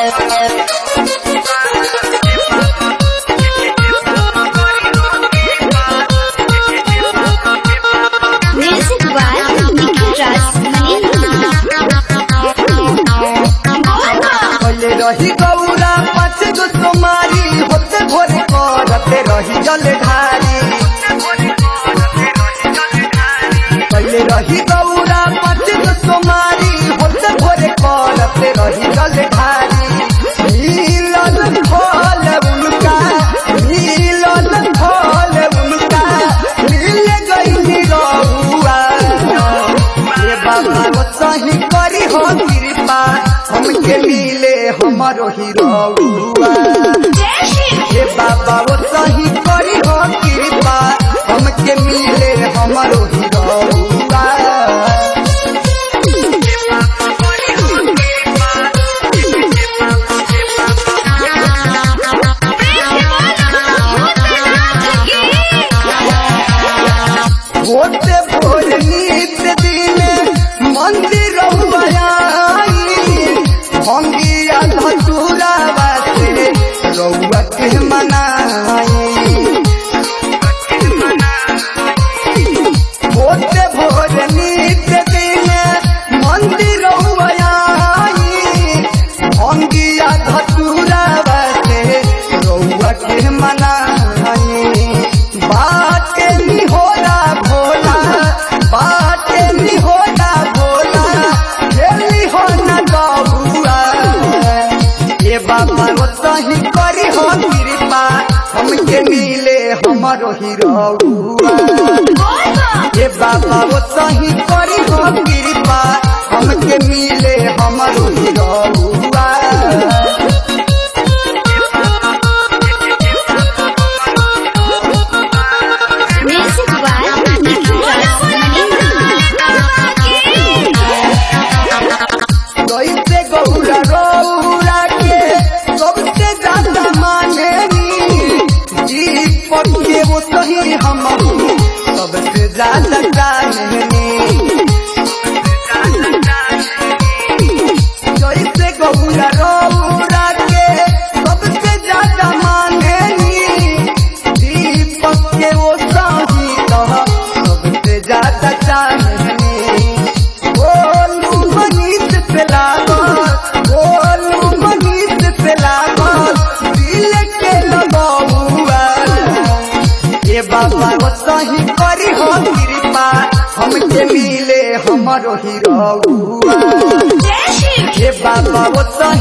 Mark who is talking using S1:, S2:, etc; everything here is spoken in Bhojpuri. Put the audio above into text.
S1: रही गौरा 5 गो सोमारी होते भोरे करते रही जल ढारी पहले रही गौरा 5 गो सोमारी होते भोरे करते रही जल ढारी नीलल फल उनका नीलल फल उनका नील गई रहुआ ये बाबा वो सही करी हो कृपा हमके मिले हमारो हीरोआ ये बाबा वो सही करी हो कृपा हमके मिले हमारो हीरोआ होते भोर नित दिन मंदिर भंगिया धतूरा बासे रउआ के मनाई होते भोर नित दिन मंदिर भंगिया धतूरा बासे रउआ के मनाई बाटे निहोरा भोला बाटे निहोरा भोला खेली हो न ये बाबा वो सही करी हो कृपा हमके मिले हमारो हीरोआ ये बाबा वो सही करी हो कृपा हमके मिले हमारो हीरोआ कैसे गौरा रौरा के सबसे ज्यादा मानेनी दीपक के वो सही हम सबसे ज्यादा जानेनी कैसे गौरा रौरा के सबसे ज्यादा मानेनी दीपक के वो सही सबसे ज्यादा जानेनी ये बाबा वो सही करी हो कृपा हमके मिले हमारो हीरोआ ये बाबा वो